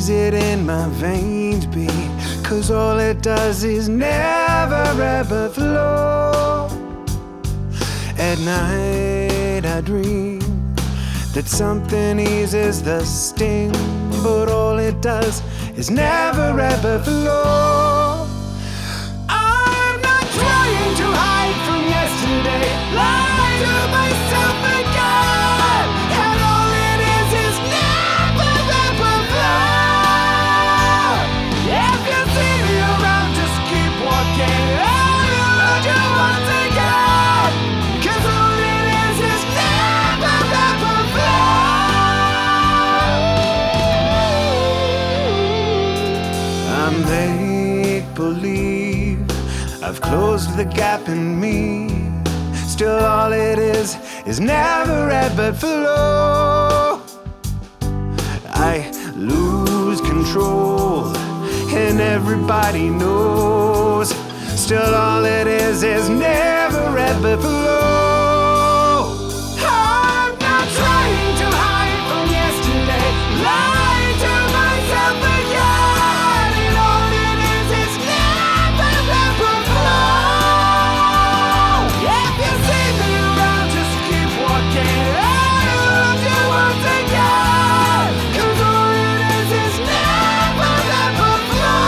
freeze it in my veins beat, 'cause all it does is never ever flow. At night I dream that something eases the sting, but all it does is never ever flow. I'm not trying to hide from yesterday, lie to myself again, and all it is never ever flow. If you see me around, just keep walking, I'll lose you once again, 'cause all it is never ever flow. I'm make-believe, I've closed the gap in me, still all it is never ever flow. I lose control and everybody knows, still all it is never ever flow. I'm not trying to hide from yesterday, lie to myself again, and all it is never ever flow. If you see me around, just keep walking, I'll lose you once again, 'cause all it is never ever flow.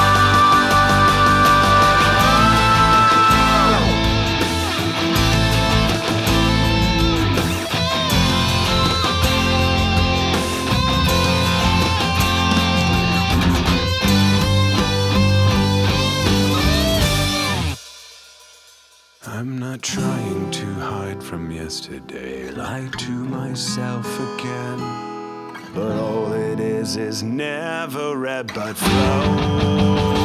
I'm not trying to hide from yesterday, lie to myself again, but all it is never ever flow.